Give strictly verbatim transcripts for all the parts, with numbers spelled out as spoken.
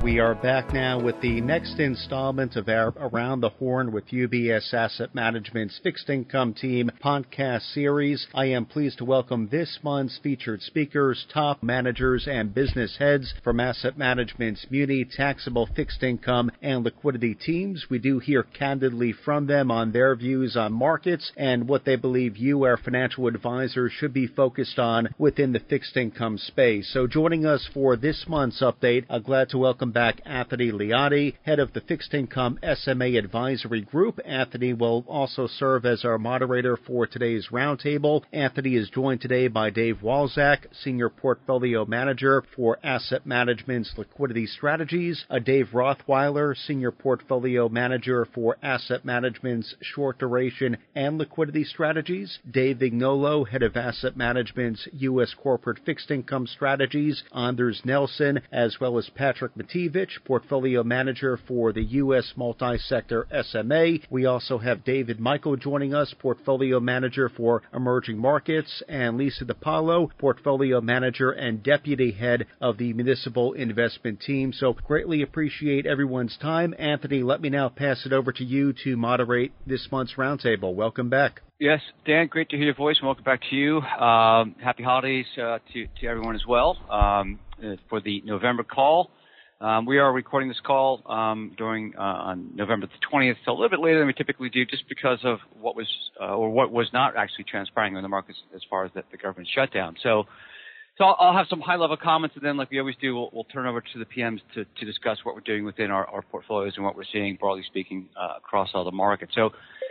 We are back now with the next installment of our Around the Horn with U B S Asset Management's Fixed Income Team podcast series. I am pleased to welcome this month's featured speakers, top managers and business heads from Asset Management's Muni, Taxable Fixed Income, and Liquidity teams. We do hear candidly from them on their views on markets and what they believe you, our financial advisors, should be focused on within the fixed income space. So joining us for this month's update, I'm glad to welcome back Anthony Liotti, head of the Fixed Income S M A Advisory Group. Anthony will also serve as our moderator for today's roundtable. Anthony is joined today by Dave Walzak, Senior Portfolio Manager for Asset Management's Liquidity Strategies, uh, Dave Rothweiler, Senior Portfolio Manager for Asset Management's Short Duration and Liquidity Strategies, Dave Vignolo, Head of Asset Management's U S Corporate Fixed Income Strategies, Anders Nelson, as well as Patrick Matevich, Portfolio Manager for the U S Multi-Sector S M A. We also have David Michael joining us, Portfolio Manager for Emerging Markets, and Lisa DiPaolo, Portfolio Manager and Deputy Head of the Municipal Investment Team. So greatly appreciate everyone's time. Anthony, let me now pass it over to you to moderate this month's roundtable. Welcome back. Yes, Dan, great to hear your voice, and welcome back to you. Um, happy holidays uh, to, to everyone as well um, for the November call. Um, we are recording this call um, during uh, on November the twentieth, so a little bit later than we typically do, just because of what was uh, or what was not actually transpiring in the markets as far as the, the government shutdown. So, so I'll, I'll have some high-level comments, and then, like we always do, we'll, we'll turn over to the P Ms to, to discuss what we're doing within our, our portfolios and what we're seeing, broadly speaking, uh, across all the markets. So,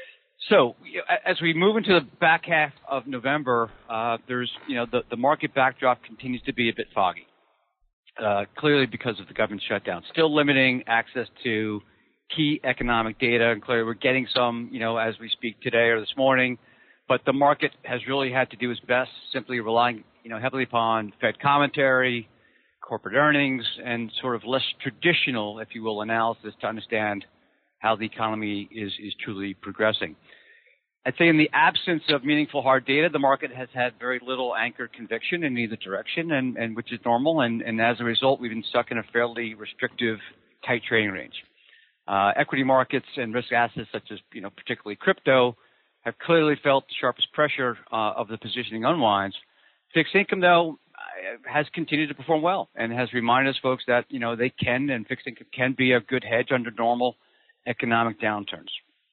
so as we move into the back half of November, uh, there's you know the, the market backdrop continues to be a bit foggy. Uh, clearly because of the government shutdown, still limiting access to key economic data. And clearly we're getting some, you know, as we speak today or this morning, but the market has really had to do its best, simply relying, you know, heavily upon Fed commentary, corporate earnings, and sort of less traditional, if you will, analysis to understand how the economy is, is truly progressing. I'd say in the absence of meaningful hard data, the market has had very little anchored conviction in either direction, and, and which is normal. And, and as a result, we've been stuck in a fairly restrictive, tight trading range. Uh, equity markets and risk assets, such as you know, particularly crypto, have clearly felt the sharpest pressure uh, of the positioning unwinds. Fixed income, though, has continued to perform well and has reminded us, folks, that you know they can and fixed income can be a good hedge under normal economic downturns.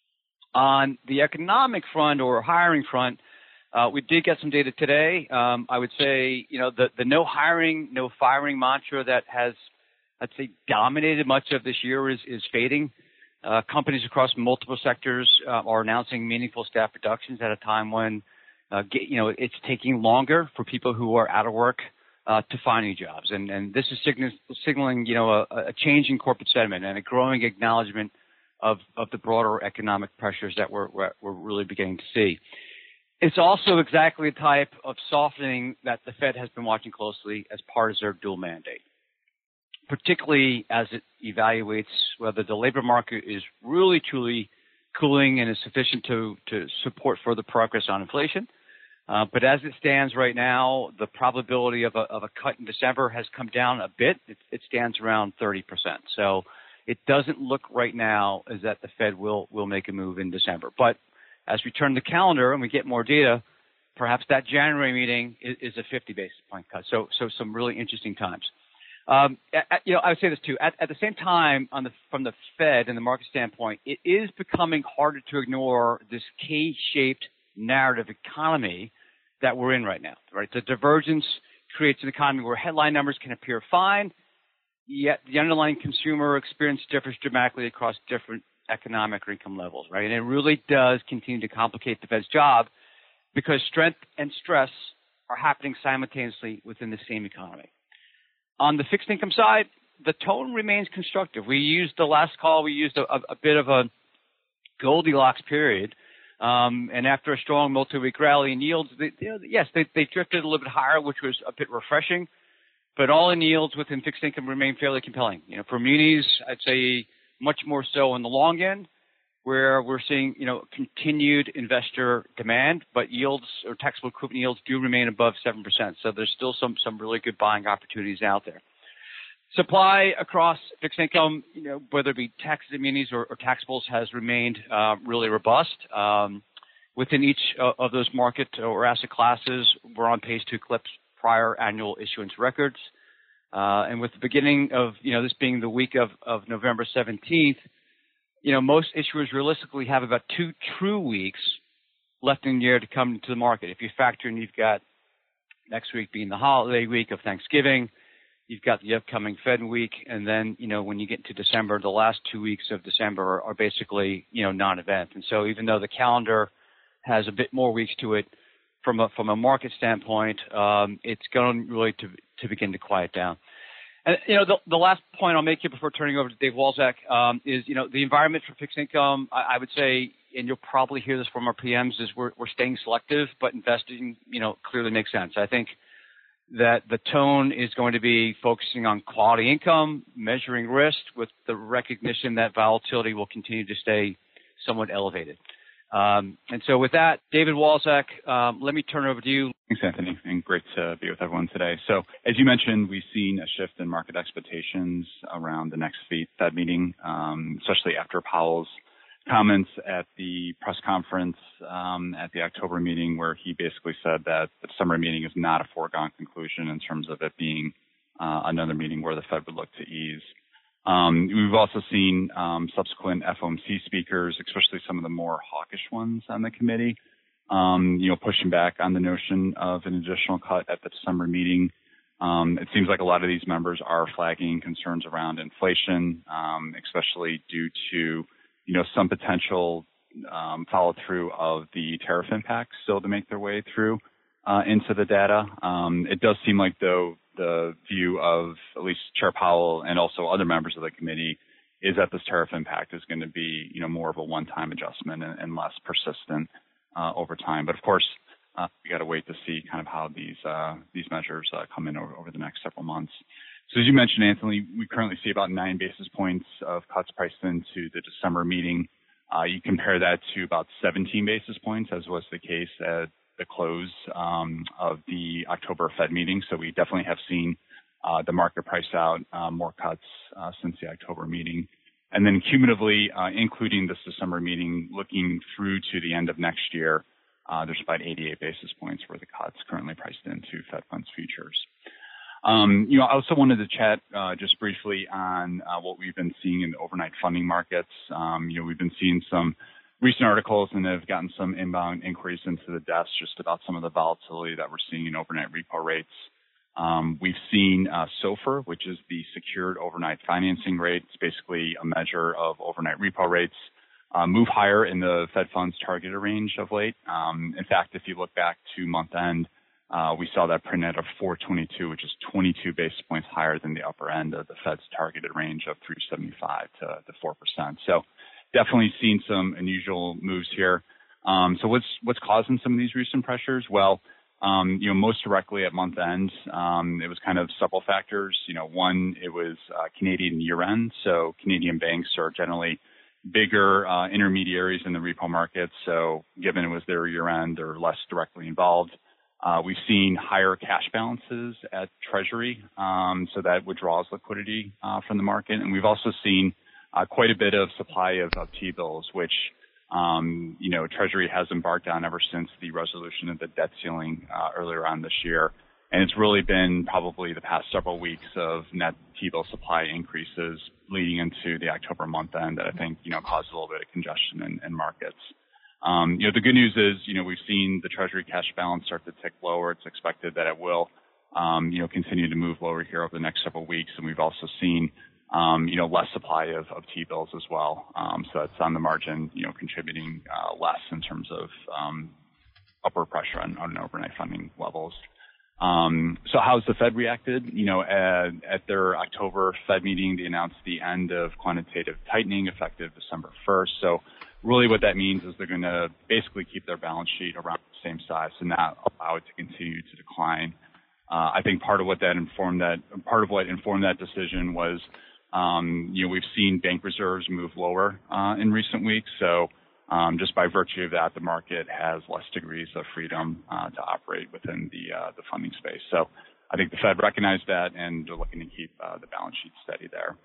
On the economic front or hiring front, uh, we did get some data today. Um, I would say, you know, the, the no hiring, no firing mantra that has, I'd say, dominated much of this year is, is fading. Uh, companies across multiple sectors uh, are announcing meaningful staff reductions at a time when, uh, get, you know, it's taking longer for people who are out of work uh, to find new jobs. And, and this is signal, signaling, you know, a, a change in corporate sentiment and a growing acknowledgement Of, of the broader economic pressures that we're, we're, we're really beginning to see. It's also exactly the type of softening that the Fed has been watching closely as part of their dual mandate, particularly as it evaluates whether the labor market is really, truly cooling and is sufficient to, to support further progress on inflation. Uh, but as it stands right now, the probability of a, of a cut in December has come down a bit. It, it stands around thirty percent. So it doesn't look right now as that the Fed will, will make a move in December. But as we turn the calendar and we get more data, perhaps that January meeting is, is a fifty basis point cut. So, so some really interesting times. Um, at, you know, I would say this too. At, at the same time, on the, from the Fed and the market standpoint, it is becoming harder to ignore this K-shaped narrative economy that we're in right now. Right, the divergence creates an economy where headline numbers can appear fine, yet the underlying consumer experience differs dramatically across different economic or income levels, right? And it really does continue to complicate the Fed's job because strength and stress are happening simultaneously within the same economy. On the fixed income side, the tone remains constructive. We used the last call, we used a, a, a bit of a Goldilocks period. Um, and after a strong multi-week rally in yields, they, you know, yes, they, they drifted a little bit higher, which was a bit refreshing. But all-in yields within fixed income remain fairly compelling. You know, for munis, I'd say much more so on the long end, where we're seeing, you know, continued investor demand, but yields or taxable equivalent yields do remain above seven percent. So there's still some, some really good buying opportunities out there. Supply across fixed income, you know, whether it be taxes and munis or, or taxables, has remained uh, really robust. Um, within each of, of those market or asset classes, we're on pace to eclipse prior annual issuance records. Uh, and with the beginning of, you know, this being the week of, of November seventeenth, you know, most issuers realistically have about two true weeks left in the year to come to the market. If you factor in, you've got next week being the holiday week of Thanksgiving, you've got the upcoming Fed week, and then, you know, when you get into December, the last two weeks of December are, are basically, you know, non-event. And so even though the calendar has a bit more weeks to it from a, from a market standpoint, um, it's going really to, to begin to quiet down. And, you know, the, the last point I'll make here before turning over to Dave Walczak um, is, you know, the environment for fixed income, I, I would say, and you'll probably hear this from our P Ms, is we're, we're staying selective, but investing, you know, clearly makes sense. I think that the tone is going to be focusing on quality income, measuring risk with the recognition that volatility will continue to stay somewhat elevated. Um, and so with that, David Walczak, um, let me turn it over to you. Thanks, Anthony, and great to be with everyone today. So as you mentioned, we've seen a shift in market expectations around the next Fed meeting, um, especially after Powell's comments at the press conference um, at the October meeting, where he basically said that the December meeting is not a foregone conclusion in terms of it being uh, another meeting where the Fed would look to ease. Um, we've also seen um, subsequent F O M C speakers, especially some of the more hawkish ones on the committee, um, you know, pushing back on the notion of an additional cut at the December meeting. Um, it seems like a lot of these members are flagging concerns around inflation, um, especially due to, you know, some potential um, follow-through of the tariff impacts still to make their way through uh, into the data. Um, it does seem like, though, the view of at least Chair Powell and also other members of the committee is that this tariff impact is going to be, you know, more of a one-time adjustment and, and less persistent uh, over time. But of course, uh, we got to wait to see kind of how these uh, these measures uh, come in over, over the next several months. So as you mentioned, Anthony, we currently see about nine basis points of cuts priced into the December meeting. Uh, you compare that to about seventeen basis points, as was the case at the close um, of the October Fed meeting. So we definitely have seen uh, the market price out uh, more cuts uh, since the October meeting. And then cumulatively, uh, including this December meeting, looking through to the end of next year, uh, there's about eighty-eight basis points worth of cuts currently priced into Fed funds futures. Um, you know, I also wanted to chat uh, just briefly on uh, what we've been seeing in the overnight funding markets. Um, you know, we've been seeing some recent articles and have gotten some inbound inquiries into the desk just about some of the volatility that we're seeing in overnight repo rates. Um, we've seen uh, SOFR, which is the secured overnight financing rate. It's basically a measure of overnight repo rates, uh, move higher in the Fed funds targeted range of late. Um, in fact, if you look back to month end, uh, we saw that print at a four twenty-two, which is twenty-two basis points higher than the upper end of the Fed's targeted range of three seventy-five to, to four percent. So definitely seen some unusual moves here. Um, so what's what's causing some of these recent pressures? Well, um, you know, most directly at month end, um, it was kind of several factors. You know, one, it was uh, Canadian year end. So Canadian banks are generally bigger uh, intermediaries in the repo market. So given it was their year end, they're less directly involved. Uh, we've seen higher cash balances at Treasury, um, so that withdraws liquidity uh, from the market. And we've also seen uh, quite a bit of supply of, of T-bills, which, um, you know, Treasury has embarked on ever since the resolution of the debt ceiling uh, earlier on this year. And it's really been probably the past several weeks of net T-bill supply increases leading into the October month end that I think, you know, caused a little bit of congestion in, in markets. Um, you know, the good news is, you know, we've seen the Treasury cash balance start to tick lower. It's expected that it will, um, you know, continue to move lower here over the next several weeks. And we've also seen, um, you know, less supply of, of T-bills as well. Um, so that's on the margin, you know, contributing uh, less in terms of um, upward pressure on, on overnight funding levels. Um, so how's the Fed reacted? You know, at, at their October Fed meeting, they announced the end of quantitative tightening effective December first. So really what that means is they're going to basically keep their balance sheet around the same size and not allow it to continue to decline. Uh, I think part of what that informed that, part of what informed that decision was, um, you know, we've seen bank reserves move lower uh, in recent weeks. So um, just by virtue of that, the market has less degrees of freedom uh, to operate within the uh, the funding space. So I think the Fed recognized that, and they're looking to keep uh, the balance sheet steady there.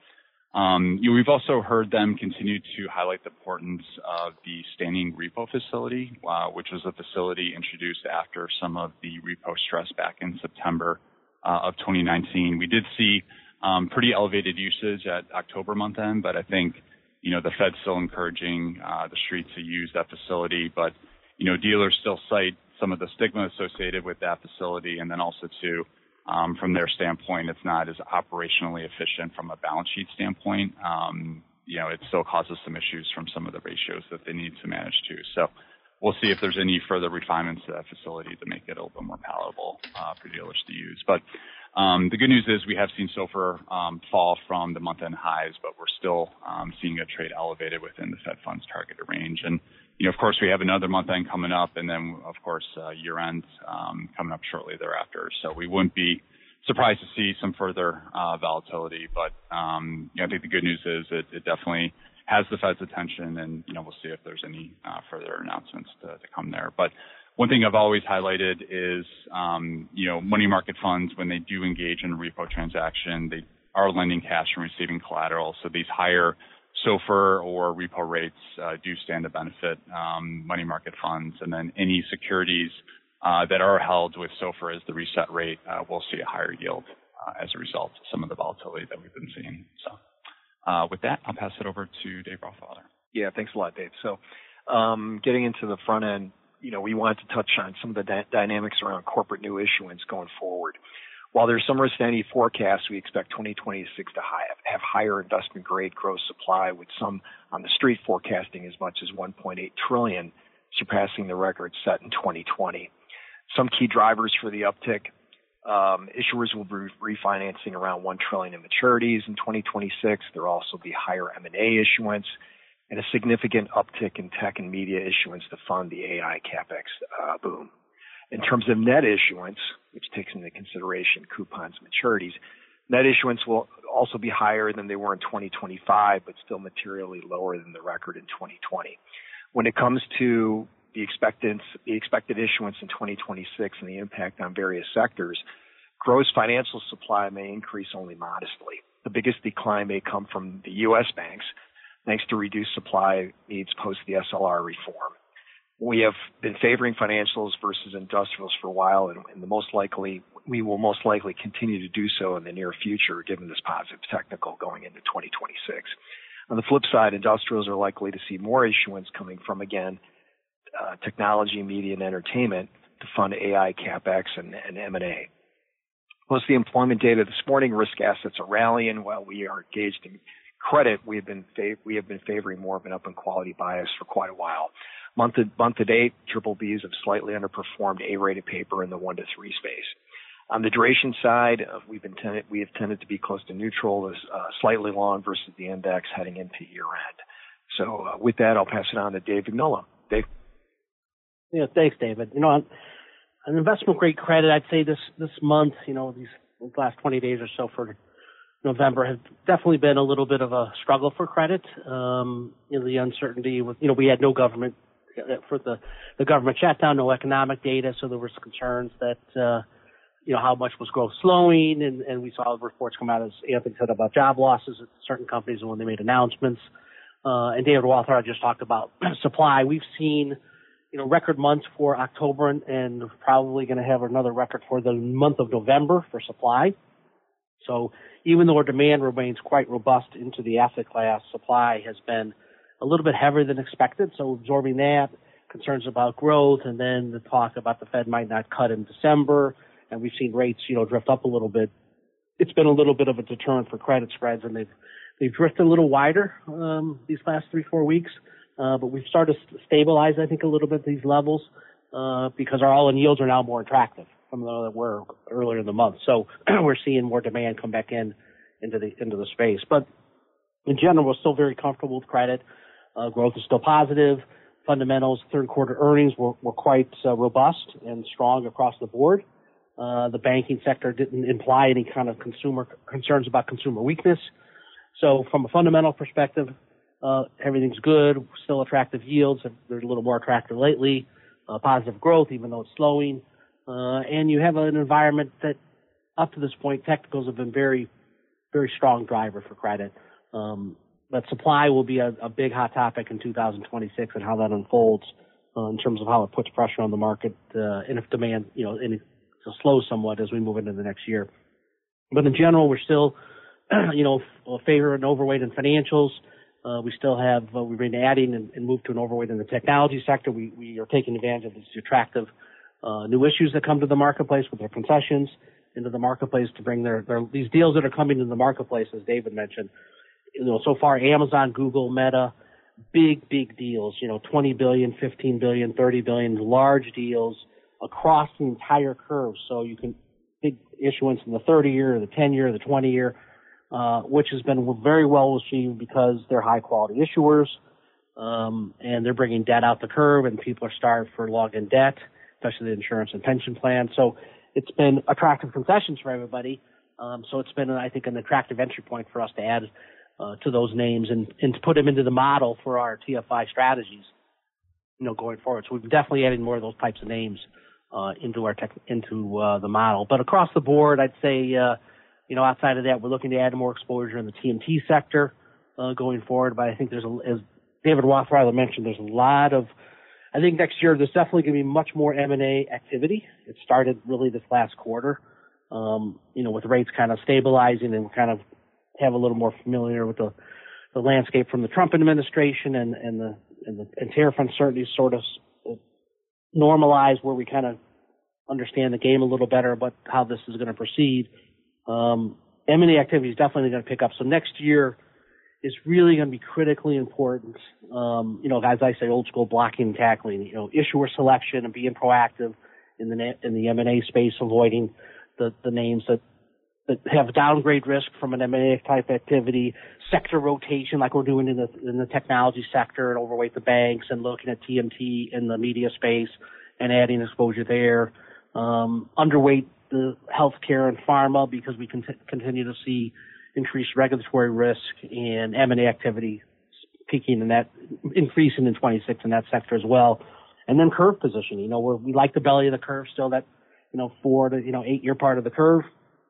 Um, you know, we've also heard them continue to highlight the importance of the standing repo facility, uh, which was a facility introduced after some of the repo stress back in September uh, of twenty nineteen. We did see um, pretty elevated usage at October month end, but I think, you know, the Fed's still encouraging uh, the street to use that facility. But, you know, dealers still cite some of the stigma associated with that facility, and then also too, Um, from their standpoint, it's not as operationally efficient from a balance sheet standpoint. Um, you know, it still causes some issues from some of the ratios that they need to manage too. So we'll see if there's any further refinements to that facility to make it a little bit more palatable uh, for dealers to use. But um, the good news is we have seen SOFR um, fall from the month-end highs, but we're still um, seeing it trade elevated within the Fed funds targeted range. And, you know, of course, we have another month-end coming up, and then, of course, uh, year-end um, coming up shortly thereafter. So we wouldn't be surprised to see some further uh, volatility. But, um, you know, I think the good news is it, it definitely has the Fed's attention, and, you know, we'll see if there's any uh, further announcements to, to come there. But one thing I've always highlighted is, um, you know, money market funds, when they do engage in a repo transaction, they are lending cash and receiving collateral. So these higher SOFR or repo rates uh, do stand to benefit um, money market funds. And then any securities uh, that are held with SOFR as the reset rate, uh, we'll see a higher yield uh, as a result of some of the volatility that we've been seeing. So uh, with that, I'll pass it over to Dave Rothweiler. Yeah, thanks a lot, Dave. So um, getting into the front end, you know, we wanted to touch on some of the dy- dynamics around corporate new issuance going forward. While there's some risk to any forecast, we expect twenty twenty-six to high, have higher investment-grade gross supply, with some on the street forecasting as much as one point eight trillion dollars, surpassing the record set in twenty twenty. Some key drivers for the uptick: um, issuers will be refinancing around one trillion dollars in maturities in twenty twenty-six. There'll also be higher M and A issuance and a significant uptick in tech and media issuance to fund the A I CapEx uh, boom. In terms of net issuance, which takes into consideration coupons and maturities, net issuance will also be higher than they were in twenty twenty-five, but still materially lower than the record in twenty twenty. When it comes to the expected, the expected issuance in twenty twenty-six and the impact on various sectors, gross financial supply may increase only modestly. The biggest decline may come from the U S banks, thanks to reduced supply needs post the S L R reform. We have been favoring financials versus industrials for a while, and, and the most likely, we will most likely continue to do so in the near future, given this positive technical going into twenty twenty-six. On the flip side, industrials are likely to see more issuance coming from, again, uh, technology, media, and entertainment to fund A I CapEx and, and M and A. Most of the employment data this morning, risk assets are rallying. While we are engaged in credit, we have been fav- we have been favoring more of an up in quality bias for quite a while. Month to, month to date, triple Bs have slightly underperformed A-rated paper in the one to three space. On the duration side, uh, we've been tended, we have tended to be close to neutral, as uh, slightly long versus the index heading into year end. So uh, with that, I'll pass it on to Dave Vignola. Dave. Yeah, thanks, David. You know, on, on investment grade credit, I'd say this this month, you know, these last twenty days or so for November have definitely been a little bit of a struggle for credit. Um, you know, the uncertainty with, you know, we had no government. For the, the government shutdown, no economic data, so there was concerns that, uh, you know, how much was growth slowing, and, and we saw reports come out, as Anthony said, about job losses at certain companies when they made announcements. Uh, and David Walther just talked about supply. We've seen, you know, record months for October, and, and probably going to have another record for the month of November for supply. So even though our demand remains quite robust into the asset class, supply has been a little bit heavier than expected, so absorbing that, concerns about growth, and then the talk about the Fed might not cut in December, and we've seen rates, you know, drift up a little bit. It's been a little bit of a deterrent for credit spreads, and they've they've drifted a little wider um, these last three, four weeks. Uh, but we've started to stabilize, I think, a little bit these levels uh, because our all-in yields are now more attractive from the that were earlier in the month. So we're seeing more demand come back in into the into the space. But in general, we're still very comfortable with credit. Uh, growth is still positive. Fundamentals, third quarter earnings were, were quite uh, robust and strong across the board. Uh, the banking sector didn't imply any kind of consumer concerns about consumer weakness. So from a fundamental perspective, uh, everything's good. Still attractive yields. They're a little more attractive lately. Uh, positive growth, even though it's slowing. Uh, and you have an environment that up to this point, technicals have been very, very strong driver for credit. Um, but supply will be a, a big hot topic in two thousand twenty-six and how that unfolds uh, in terms of how it puts pressure on the market uh, and if demand, you know, and it slows somewhat as we move into the next year. But in general, we're still, you know, favor and overweight in financials. Uh, we still have, uh, we've been adding and, and moved to an overweight in the technology sector. We, we are taking advantage of these attractive uh, new issues that come to the marketplace with their concessions into the marketplace to bring their, their, these deals that are coming into the marketplace, as David mentioned. You know, so far, Amazon, Google, Meta, big, big deals, you know, twenty billion, fifteen billion, thirty billion, large deals across the entire curve. So you can, big issuance in the thirty year, the ten year, the twenty year. Uh, which has been very well received because they're high quality issuers, um, and they're bringing debt out the curve, and people are starved for logged-in debt, especially the insurance and pension plans. So it's been attractive concessions for everybody. Um, so it's been, I think, an attractive entry point for us to add uh, to those names and, and to put them into the model for our T F I strategies, you know, going forward. So we've definitely added more of those types of names uh, into our tech, into uh, the model. But across the board, I'd say. Uh, You know, outside of that, we're looking to add more exposure in the T M T sector uh, going forward. But I think there's, a, as David Rothweiler mentioned, there's a lot of, I think next year there's definitely going to be much more M and A activity. It started really this last quarter, um, you know, with rates kind of stabilizing and kind of have a little more familiar with the, the landscape from the Trump administration and, and the and the and tariff uncertainty sort of normalize where we kind of understand the game a little better about how this is going to proceed. Um, M and A activity is definitely going to pick up. So next year is really going to be critically important. Um, you know, as I say, old school blocking and tackling, you know, issuer selection and being proactive in the, in the M and A space, avoiding the, the names that, that have downgrade risk from an M and A type activity, sector rotation like we're doing in the, in the technology sector and overweight the banks and looking at T M T in the media space and adding exposure there. Um, underweight the healthcare and pharma because we can continue to see increased regulatory risk and M and A activity peaking in that, increasing in twenty-six in that sector as well. And then curve positioning, you know, we're, we like the belly of the curve still, that, you know, four to, you know, eight year part of the curve.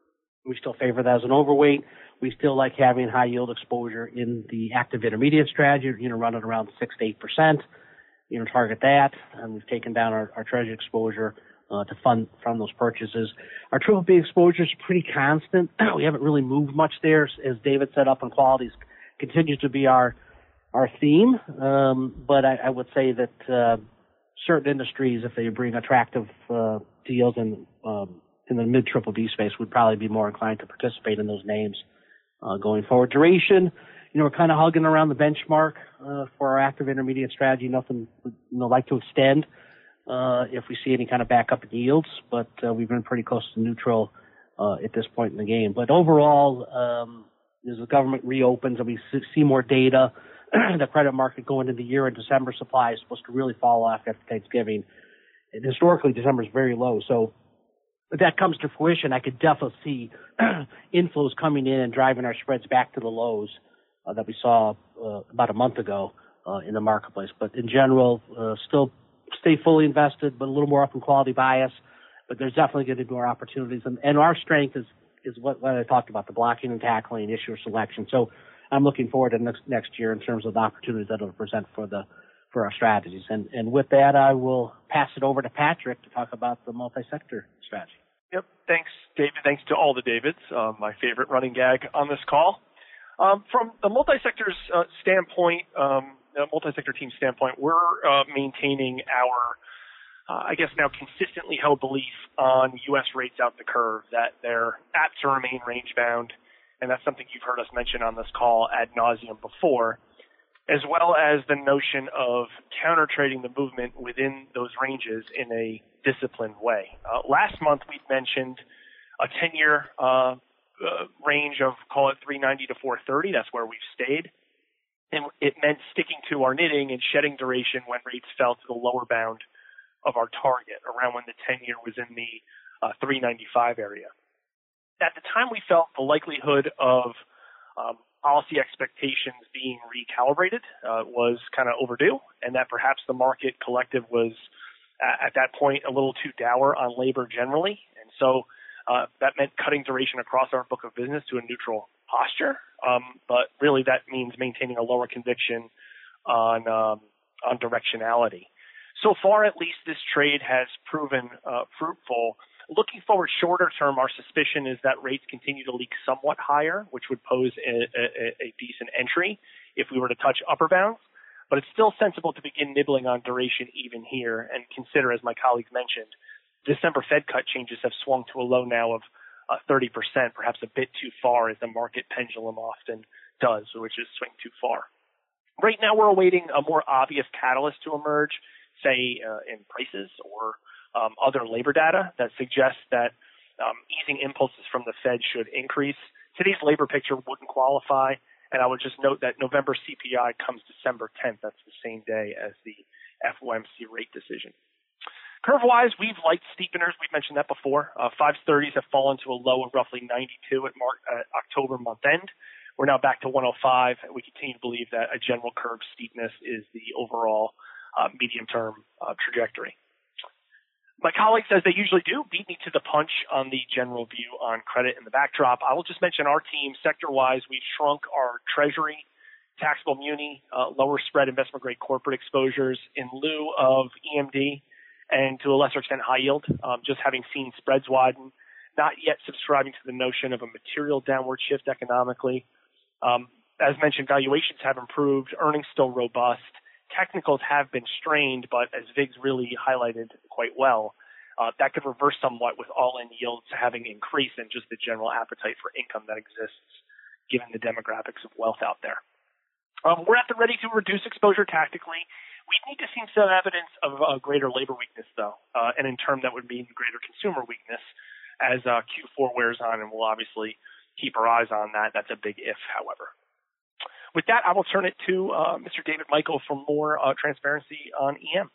We still favor that as an overweight. We still like having high yield exposure in the active intermediate strategy, you know, running around six to eight percent, you know, target that. And we've taken down our, our treasury exposure Uh, to fund from those purchases. Our triple B exposure is pretty constant. We haven't really moved much there. As David said, up in qualities continues to be our our theme. Um, but I, I would say that uh, certain industries, if they bring attractive uh, deals in um, in the mid triple B space, would probably be more inclined to participate in those names uh, going forward. Duration, you know, we're kind of hugging around the benchmark uh, for our active intermediate strategy. Nothing, you know, like to extend. Uh, if we see any kind of backup in yields, but uh, we've been pretty close to neutral uh, at this point in the game. But overall, um, as the government reopens and we see more data, the credit market going into the year in December supply is supposed to really fall off after Thanksgiving. And historically, December is very low. So if that comes to fruition, I could definitely see inflows coming in and driving our spreads back to the lows uh, that we saw uh, about a month ago uh, in the marketplace. But in general, uh, still stay fully invested, but a little more up in quality bias. But there's definitely going to be more opportunities. And, and our strength is, is what, what I talked about, the blocking and tackling, issuer selection. So I'm looking forward to next, next year in terms of the opportunities that it'll present for the, for our strategies. And, and with that, I will pass it over to Patrick to talk about the multi-sector strategy. Yep. Thanks, David. Thanks to all the Davids. Uh, my favorite running gag on this call. Um, from the multi-sector's uh, standpoint, um, the multi-sector team standpoint, we're uh, maintaining our, uh, I guess now consistently held belief on U S rates out the curve, that they're apt to remain range-bound, and that's something you've heard us mention on this call ad nauseum before, as well as the notion of counter-trading the movement within those ranges in a disciplined way. Uh, last month we mentioned a ten-year uh, uh, range of, call it three ninety to four thirty. That's where we've stayed. And it meant sticking to our knitting and shedding duration when rates fell to the lower bound of our target, around when the ten-year was in the uh, three ninety-five area. At the time, we felt the likelihood of um, policy expectations being recalibrated uh, was kind of overdue, and that perhaps the market collective was, uh, at that point, a little too dour on labor generally. And so Uh, that meant cutting duration across our book of business to a neutral posture, um, but really that means maintaining a lower conviction on um, on directionality. So far, at least, this trade has proven uh, fruitful. Looking forward shorter term, our suspicion is that rates continue to leak somewhat higher, which would pose a, a, a decent entry if we were to touch upper bounds. But it's still sensible to begin nibbling on duration even here and consider, as my colleagues mentioned, December Fed cut changes have swung to a low now of uh, thirty percent, perhaps a bit too far, as the market pendulum often does, which is swing too far. Right now, we're awaiting a more obvious catalyst to emerge, say uh, in prices or um, other labor data that suggests that um, easing impulses from the Fed should increase. Today's labor picture wouldn't qualify, and I would just note that November C P I comes December tenth. That's the same day as the F O M C rate decision. Curve-wise, we've liked steepeners. We've mentioned that before. Uh, five thirties have fallen to a low of roughly ninety-two at Mar- uh, October month end. We're now back to one oh five, and we continue to believe that a general curve steepness is the overall uh, medium-term uh, trajectory. My colleagues, as they usually do, beat me to the punch on the general view on credit and the backdrop. I will just mention our team, sector-wise, we've shrunk our treasury, taxable muni, uh, lower spread investment-grade corporate exposures in lieu of E M D and to a lesser extent high yield, um, just having seen spreads widen, not yet subscribing to the notion of a material downward shift economically. Um, as mentioned, valuations have improved, earnings still robust. Technicals have been strained, but as Vig's really highlighted quite well, uh, that could reverse somewhat with all-in yields having increased and just the general appetite for income that exists given the demographics of wealth out there. Um, we're at the ready to reduce exposure tactically. We need to see some evidence of uh, greater labor weakness, though, uh, and in turn that would mean greater consumer weakness as uh, Q four wears on, and we'll obviously keep our eyes on that. That's a big if, however. With that, I will turn it to uh, Mister David Michael for more uh, transparency on E M.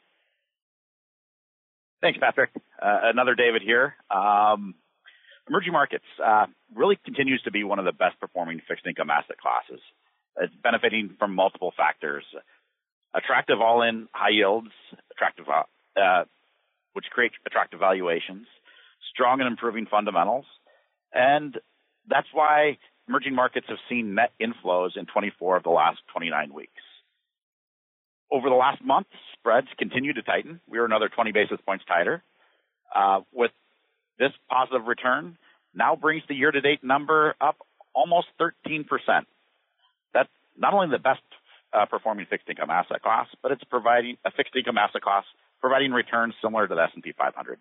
Thanks, Patrick. Uh, another David here. Um, emerging markets uh, really continues to be one of the best performing fixed income asset classes. It's benefiting from multiple factors. Attractive all-in high yields, attractive, uh, which create attractive valuations, strong and improving fundamentals, and that's why emerging markets have seen net inflows in twenty-four of the last twenty-nine weeks. Over the last month, spreads continue to tighten. We are another twenty basis points tighter. Uh, with this positive return, now brings the year-to-date number up almost thirteen percent. That's not only the best uh, performing fixed income asset class, but it's providing a fixed income asset class providing returns similar to the S and P five hundred.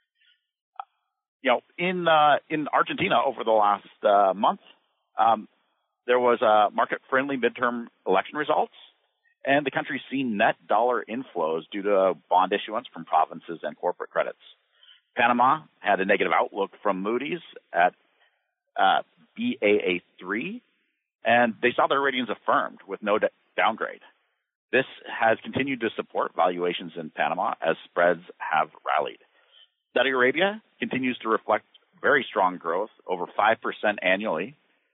You know, in uh, in Argentina over the last uh, month, um, there was uh, market-friendly midterm election results, and the country's seen net dollar inflows due to bond issuance from provinces and corporate credits. Panama had a negative outlook from Moody's at uh, B A A three, and they saw their ratings affirmed with no d- downgrade. This has continued to support valuations in Panama as spreads have rallied. Saudi Arabia continues to reflect very strong growth, over five percent annually,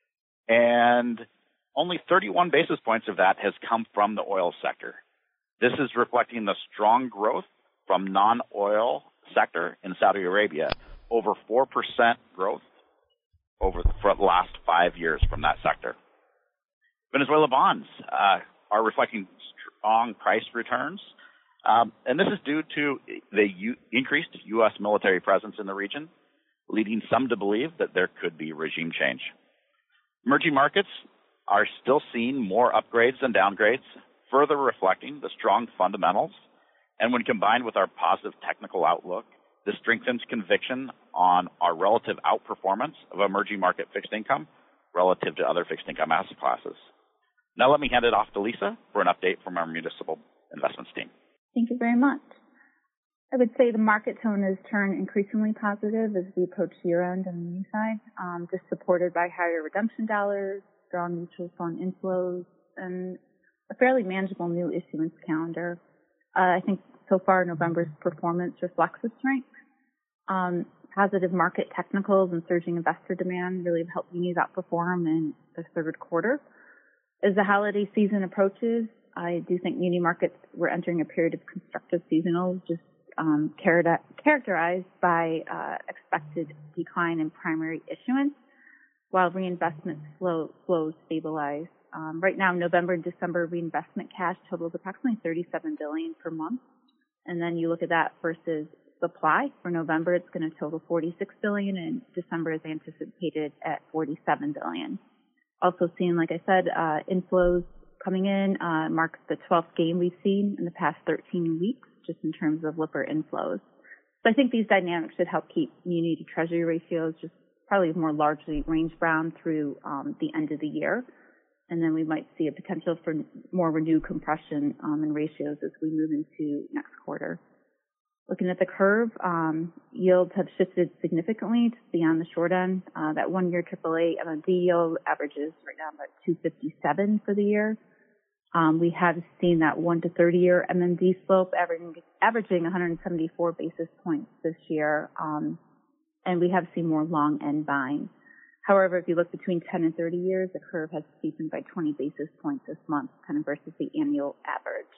and only thirty-one basis points of that has come from the oil sector. This is reflecting the strong growth from non-oil sector in Saudi Arabia, over four percent growth over the for the last five years from that sector. Venezuela bonds uh, are reflecting strong price returns, um, and this is due to the U- increased U S military presence in the region, leading some to believe that there could be regime change. Emerging markets are still seeing more upgrades than downgrades, further reflecting the strong fundamentals. And when combined with our positive technical outlook, this strengthens conviction on our relative outperformance of emerging market fixed income relative to other fixed income asset classes. Now let me hand it off to Lisa for an update from our municipal investments team. Thank you very much. I would say the market tone has turned increasingly positive as we approach year-end on the new side, um, just supported by higher redemption dollars, strong mutual fund inflows, and a fairly manageable new issuance calendar. Uh, I think so far November's performance reflects the strength. Um, positive market technicals and surging investor demand really have helped munis outperform in the third quarter. As the holiday season approaches, I do think muni markets, we're entering a period of constructive seasonals, just um, char- characterized by uh, expected decline in primary issuance, while reinvestment flow, flows stabilize. Um, right now, November and December reinvestment cash totals approximately thirty-seven billion dollars per month. And then you look at that versus supply. For November, it's going to total forty-six billion dollars, and December is anticipated at forty-seven billion dollars. Also seeing, like I said, uh, inflows coming in uh, marks the twelfth gain we've seen in the past thirteen weeks, just in terms of Lipper inflows. So I think these dynamics should help keep muni to treasury ratios just probably more largely range bound through um, the end of the year. And then we might see a potential for more renewed compression um, in ratios as we move into next quarter. Looking at the curve, um, yields have shifted significantly beyond the short end. Uh, that one-year triple A M M D yield averages right now about two fifty-seven for the year. Um, we have seen that one to thirty-year M M D slope averaging, averaging one hundred seventy-four basis points this year, um, and we have seen more long end buying. However, if you look between ten and thirty years, the curve has steepened by twenty basis points this month, kind of versus the annual average.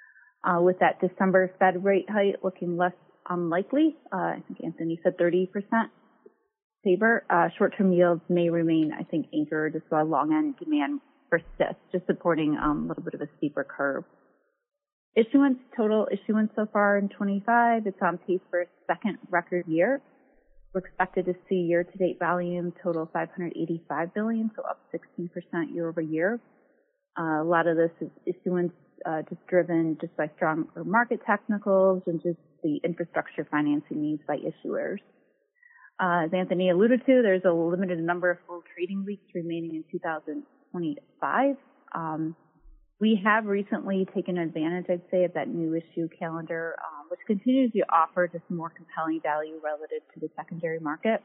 Uh, with that December Fed rate hike looking less unlikely, uh, I think Anthony said thirty percent favor, uh, short-term yields may remain, I think, anchored as well. Long-end demand persists, just supporting um, a little bit of a steeper curve. Issuance, total issuance so far in twenty-five, it's on pace for a second record year. We're expected to see year-to-date volume total five hundred eighty-five billion dollars, so up sixteen percent year over year. Uh, a lot of this is issuance uh, just driven just by strong market technicals and just the infrastructure financing needs by issuers. Uh, as Anthony alluded to, there's a limited number of full trading weeks remaining in two thousand twenty-five. Um, we have recently taken advantage, I'd say, of that new issue calendar, um, which continues to offer just more compelling value relative to the secondary market.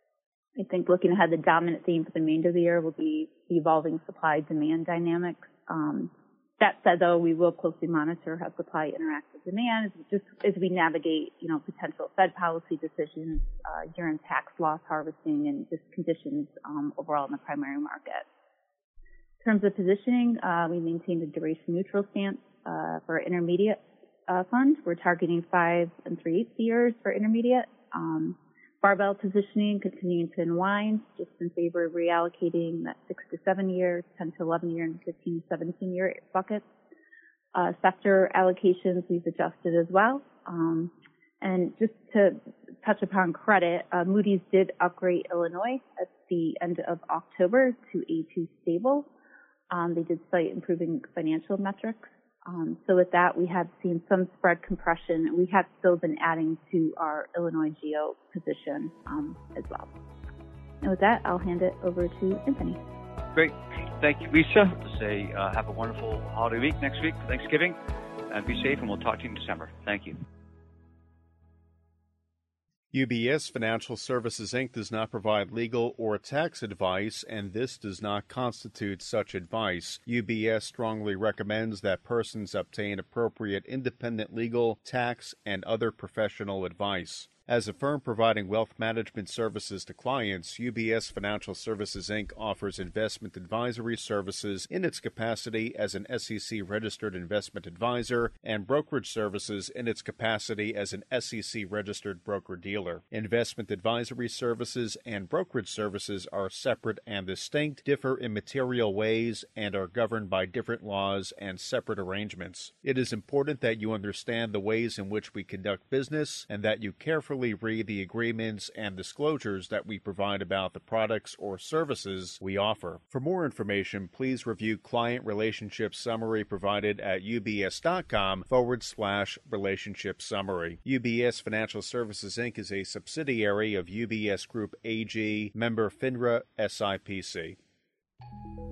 I think looking ahead, the dominant theme for the remainder of the year will be the evolving supply-demand dynamics. Um, that said, though, we will closely monitor how supply interacts with demand as, just as we navigate, you know, potential Fed policy decisions, uh, year-end tax loss harvesting, and just conditions um, overall in the primary market. In terms of positioning, uh, we maintained a duration neutral stance uh, for our intermediate uh, fund. We're targeting five and three-eighths years for intermediate. Um, barbell positioning continuing to unwind, just in favor of reallocating that six to seven year, ten to eleven year, and fifteen to seventeen year buckets. Uh, sector allocations we've adjusted as well. Um, and just to touch upon credit, uh, Moody's did upgrade Illinois at the end of October to A two stable. Um, they did cite improving financial metrics. Um, so with that, we have seen some spread compression. We have still been adding to our Illinois Geo position um, as well. And with that, I'll hand it over to Anthony. Great. Thank you, Lisa. Let's say uh, have a wonderful holiday week next week, Thanksgiving, and be safe, and we'll talk to you in December. Thank you. U B S Financial Services, Incorporated does not provide legal or tax advice, and this does not constitute such advice. U B S strongly recommends that persons obtain appropriate independent legal, tax, and other professional advice. As a firm providing wealth management services to clients, U B S Financial Services, Incorporated offers investment advisory services in its capacity as an S E C-registered investment advisor and brokerage services in its capacity as an S E C-registered broker-dealer. Investment advisory services and brokerage services are separate and distinct, differ in material ways, and are governed by different laws and separate arrangements. It is important that you understand the ways in which we conduct business and that you carefully read the agreements and disclosures that we provide about the products or services we offer. For more information, please review Client Relationship Summary provided at ubs.com forward slash relationship summary. U B S Financial Services, Incorporated is a subsidiary of U B S Group A G, member FINRA S I P C.